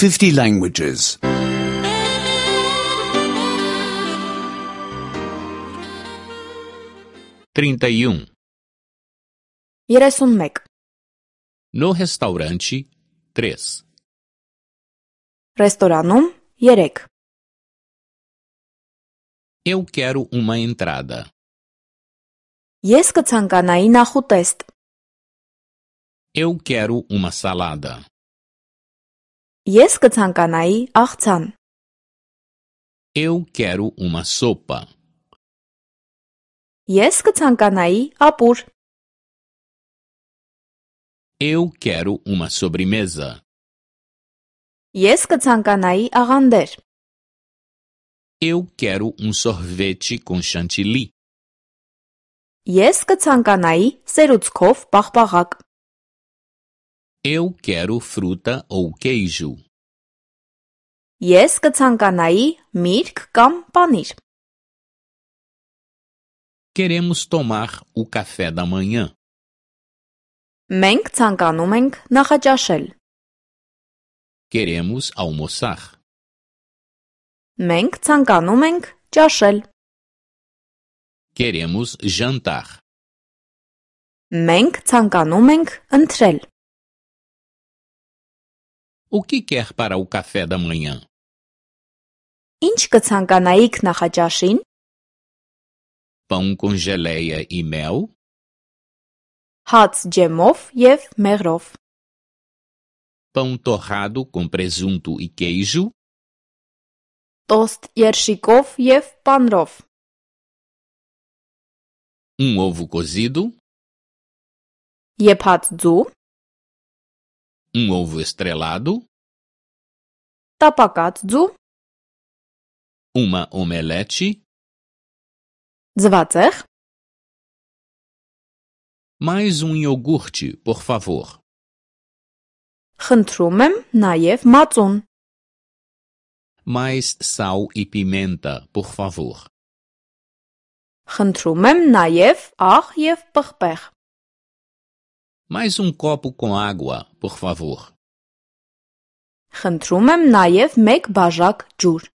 50 languages. 31. 31. No restaurante, 3. Ռեստորանում 3. Eu quero uma entrada. Ես կցանկանայի նախուտեստ. Eu quero uma salada. Ես կցանկանայի աղցան. Eu quero uma sopa. Ես կցանկանայի ապուր. Eu quero uma sobremesa. Ես կցանկանայի աղանդեր. Eu quero um sorvete com chantilly. Ես կցանկանայի սերուցքով պաղպաղակ. Eu quero fruta ou queijo. Ես կցանկանայի միրգ կամ պանիր. Queremos tomar o café da manhã. Մենք ցանկանում ենք նախաճաշել. Queremos almoçar. Մենք ցանկանում ենք ճաշել. Queremos jantar. Մենք ցանկանում ենք ընթրել. O que quer para o café da manhã? Ինչ կցանկանայիք նախաճաշին? Pão com geleia e mel? Հաց ջեմով եւ մեղրով. Pão torrado com presunto e queijo? Տոստ երշիկով եւ պանրով. Ovo cozido? Եփած ձու, Ovo estrelado? տապակած ձու, Uma omelete? ձվածեղ, Mais iogurte, por favor. խնդրում եմ նաեւ մածուն. Mais sal e pimenta, por favor. Խնդրում եմ նաեւ աղ եւ պղպեղ. Mais copo com água, por favor. Խնդրում եմ նաեւ 1 բաժակ ջուր.